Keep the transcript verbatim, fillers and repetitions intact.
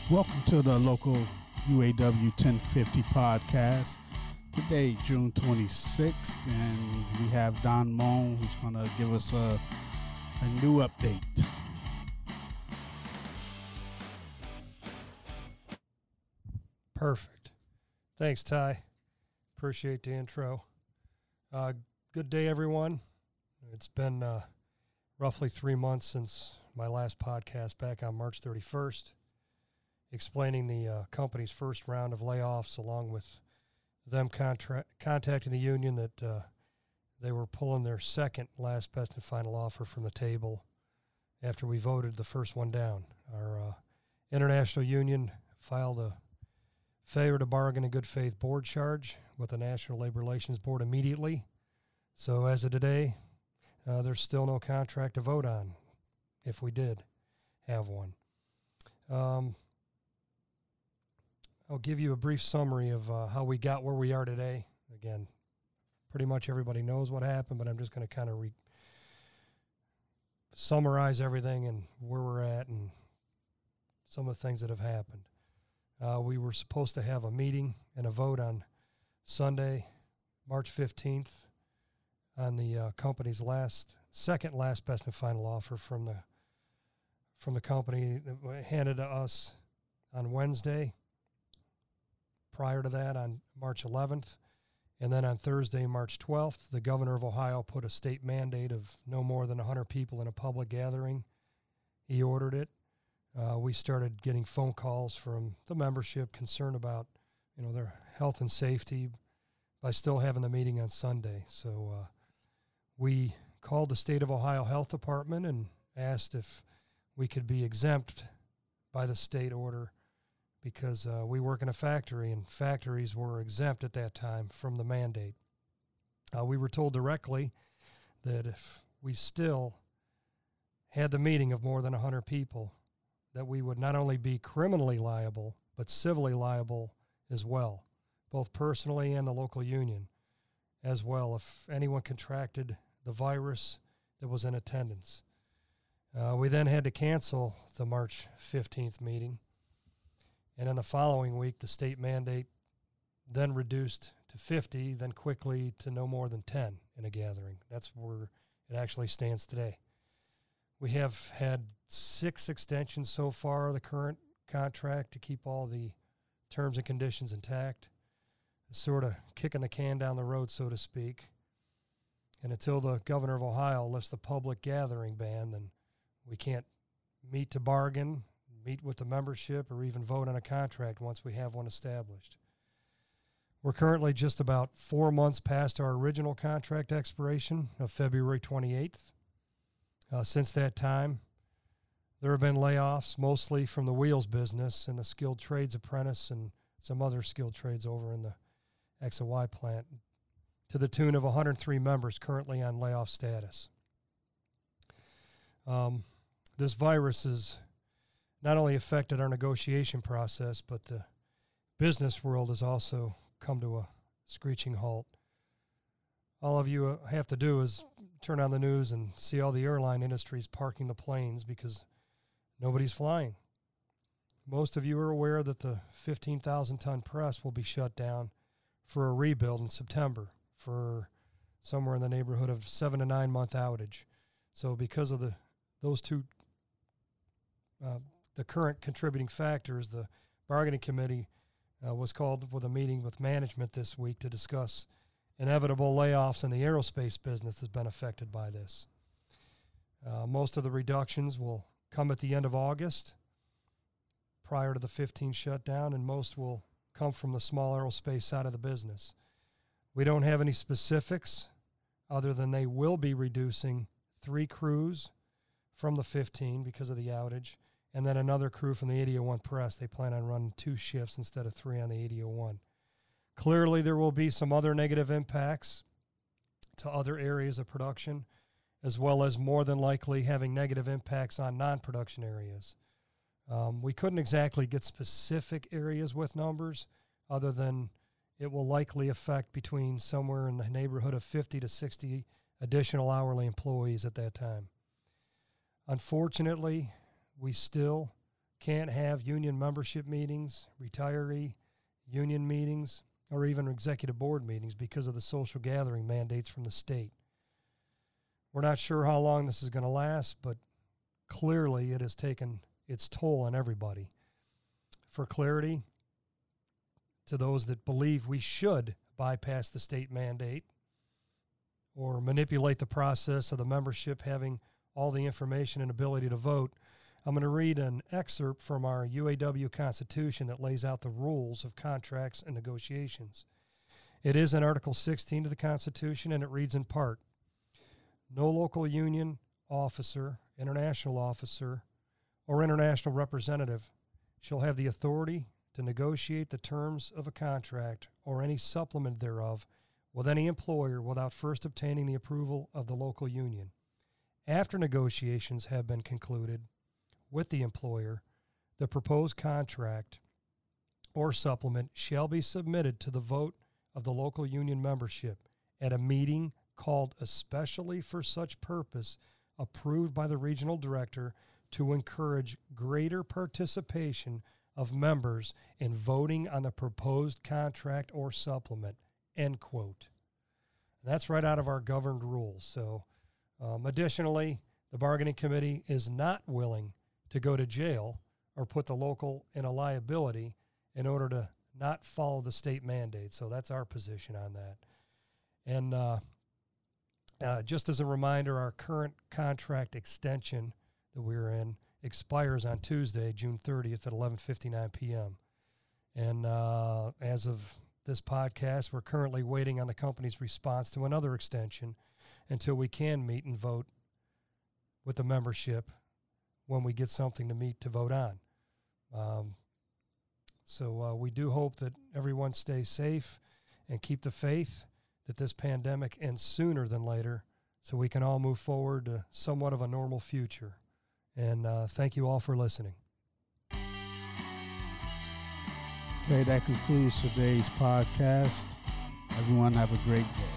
Welcome to the local U A W ten fifty podcast. Today, June twenty-sixth, and we have Don Moan, who's going to give us a, a new update. Perfect. Thanks, Ty. Appreciate the intro. Uh, good day, everyone. It's been uh, roughly three months since my last podcast back on March thirty-first, explaining the uh, company's first round of layoffs, along with them contra- contacting the union that uh, they were pulling their second last best and final offer from the table after we voted the first one down. Our uh, international union filed a failure to bargain in good faith board charge with the National Labor Relations Board immediately. So as of today, uh, there's still no contract to vote on, if we did have one. Um, I'll give you a brief summary of uh, how we got where we are today. Again, pretty much everybody knows what happened, but I'm just going to kind of re- summarize everything and where we're at and some of the things that have happened. Uh, we were supposed to have a meeting and a vote on Sunday, March fifteenth, on the uh, company's last, second last best and final offer from the from the company that handed to us on Wednesday. Prior to that, on March eleventh, and then on Thursday, March twelfth, the governor of Ohio put a state mandate of no more than one hundred people in a public gathering. He ordered it. Uh, we started getting phone calls from the membership concerned about, you know, their health and safety by still having the meeting on Sunday. So uh, we called the State of Ohio Health Department and asked if we could be exempt by the state order, because uh, we work in a factory, and factories were exempt at that time from the mandate. Uh, we were told directly that if we still had the meeting of more than one hundred people, that we would not only be criminally liable, but civilly liable as well, both personally and the local union as well, if anyone contracted the virus that was in attendance. Uh, we then had to cancel the March fifteenth meeting. And in the following week, the state mandate then reduced to fifty, then quickly to no more than ten in a gathering. That's where it actually stands today. We have had six extensions so far of the current contract to keep all the terms and conditions intact, sort of kicking the can down the road, so to speak. And until the governor of Ohio lifts the public gathering ban, then we can't meet to bargain, meet with the membership, or even vote on a contract once we have one established. We're currently just about four months past our original contract expiration of February twenty-eighth. Uh, since that time, there have been layoffs, mostly from the wheels business and the skilled trades apprentice and some other skilled trades over in the X and Y plant, to the tune of one hundred three members currently on layoff status. Um, this virus has not only affected our negotiation process, but the business world has also come to a screeching halt. All of you have to do is turn on the news and see all the airline industries parking the planes because nobody's flying. Most of you are aware that the fifteen thousand ton press will be shut down for a rebuild in September for somewhere in the neighborhood of seven to nine month outage. So because of the those two uh, the current contributing factors, the bargaining committee uh, was called with a meeting with management this week to discuss inevitable layoffs in the aerospace business that's been affected by this. Uh, most of the reductions will come at the end of August, prior to the fifteen shutdown, and most will come from the small aerospace side of the business. We don't have any specifics other than they will be reducing three crews from the fifteen because of the outage, and then another crew from the eighty oh one press. They plan on running two shifts instead of three on the eighty oh one. Clearly, there will be some other negative impacts to other areas of production, as well as more than likely having negative impacts on non-production areas. Um, we couldn't exactly get specific areas with numbers, other than it will likely affect between somewhere in the neighborhood of fifty to sixty additional hourly employees at that time. Unfortunately, we still can't have union membership meetings, retiree union meetings, or even executive board meetings because of the social gathering mandates from the state. We're not sure how long this is going to last, but clearly it has taken its toll on everybody. For clarity, to those that believe we should bypass the state mandate or manipulate the process of the membership having all the information and ability to vote, I'm going to read an excerpt from our U A W Constitution that lays out the rules of contracts and negotiations. It is in Article sixteen of the Constitution, and it reads in part, "No local union officer, international officer, or international representative shall have the authority to negotiate the terms of a contract or any supplement thereof with any employer without first obtaining the approval of the local union. After negotiations have been concluded with the employer, the proposed contract or supplement shall be submitted to the vote of the local union membership at a meeting called especially for such purpose, approved by the regional director, to encourage greater participation of members in voting on the proposed contract or supplement," end quote. And that's right out of our governed rules. So um, additionally, the bargaining committee is not willing to go to jail or put the local in a liability in order to not follow the state mandate. So that's our position on that. And uh, uh, just as a reminder, our current contract extension that we're in expires on Tuesday, June thirtieth at eleven fifty-nine p.m. And uh, as of this podcast, we're currently waiting on the company's response to another extension until we can meet and vote with the membership when we get something to meet to vote on. Um, so uh, we do hope that everyone stays safe and keep the faith that this pandemic ends sooner than later so we can all move forward to somewhat of a normal future. And uh, thank you all for listening. Okay, that concludes today's podcast. Everyone have a great day.